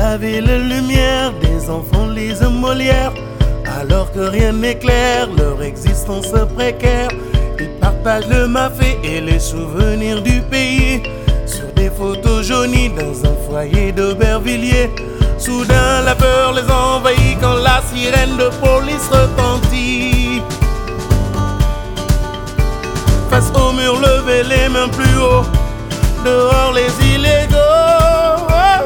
la ville lumière des enfants lisent Molière. Alors que rien n'est clair, leur existence précaire. Ils partagent le mafé et les souvenirs du pays sur des photos jaunies dans un foyer d'Aubervilliers. Soudain la peur les envahit quand la sirène de police retentit. Face au mur, levez les mains plus haut. Dehors les illégaux.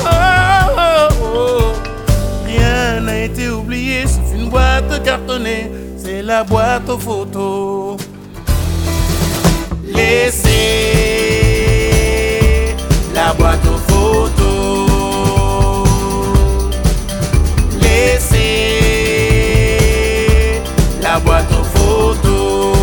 Rien n'a été oublié, sauf une boîte cartonnée. C'est la boîte aux photos. Laissez la boîte aux photos. Laissez la boîte aux photos.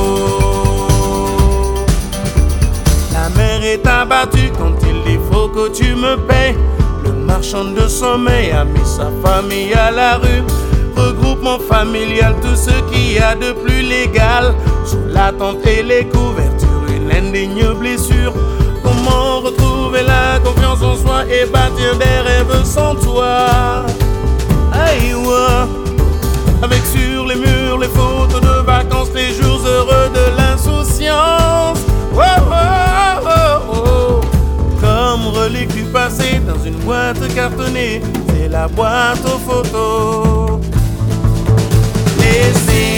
La mère est abattue quand il dit faut que tu me payes. Le marchand de sommeil a mis sa famille à la rue. Regroupement familial, tout ce qu'il y a de plus légal. Sous la tente et les couvertures, une indigne blessure. Comment retrouver la confiance en soi et bâtir des rêves sans toi? Aïe, ouais. Avec sur les murs les photos de vacances, les jours heureux de l'insouciance. Oh, oh, oh, oh. Comme relique du passé dans une boîte cartonnée, c'est la boîte aux photos. Laissez